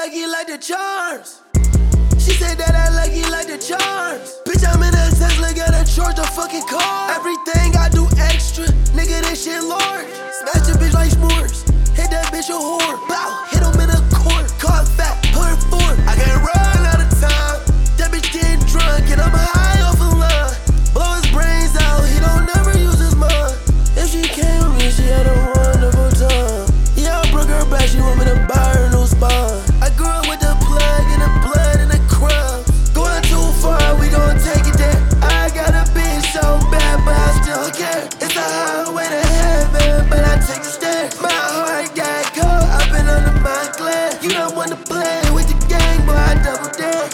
lucky like the charms. She said that I lucky like the charms. Bitch, I'm in a Tesla, gotta charge the fucking car. Everything I do extra, nigga, this shit large. Smash the bitch like s'mores, hit that bitch a whore. Bow, hit him in the court, call fat, put her forward. I can't run out of time, that bitch getting drunk and I'm high off a line. Blow his brains out, he don't never use his mind. If she came with me, she had a wonderful time. Yeah, I broke her back, she want me to buy her new spine. I grew up with the plug and the blood and the crumbs. Going too far, we gon' take it there. I got a bitch so bad, but I still care. It's a highway to heaven, but I take a stare. My heart got cold, I've been under my glare. You don't wanna play with the gang, boy, I double down.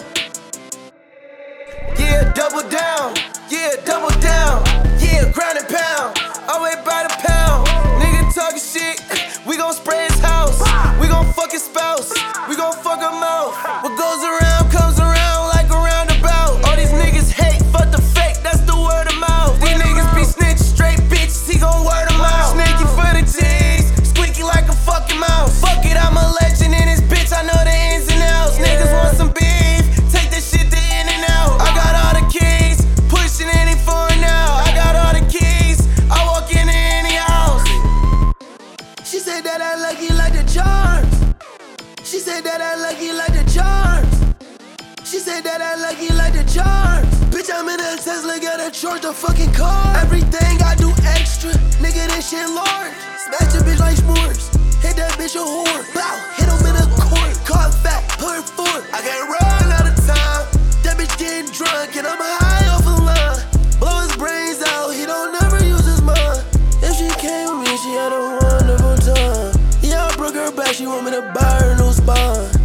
Yeah, double down. Yeah, double down. Yeah, grind and pound. Always by the pound. Nigga talking shit, we gon' spray his house. We gon' fuck his spouse. We gon' fuck him out. What goes around comes around like a roundabout. All these niggas hate, fuck the fake, that's the word of mouth. These niggas be snitch, straight bitches, he gon' word them out. Snaky for the cheese, squeaky like a fucking mouse. Fuck it, I'm a legend in this bitch, I know the ins and outs. Niggas want some beef, take that shit to in and out. I got all the keys, pushing any for now. I got all the keys, I walk into any house. She said that I lucky like the charms. She said that I lucky like the charms. She said that I lucky like the charms. Bitch, I'm in a Tesla, gotta charge the fucking car. Everything I do extra, nigga, this shit large. Smash the bitch like s'mores, hit that bitch a whore. Bow, hit him in the court, call fat, put her forward. I can't run out of time, that bitch getting drunk and I'm high off a line. Blow his brains out, he don't never use his mind. If she came with me, she had a wonderful time. Yeah, I broke her back, she want me to buy her new spine.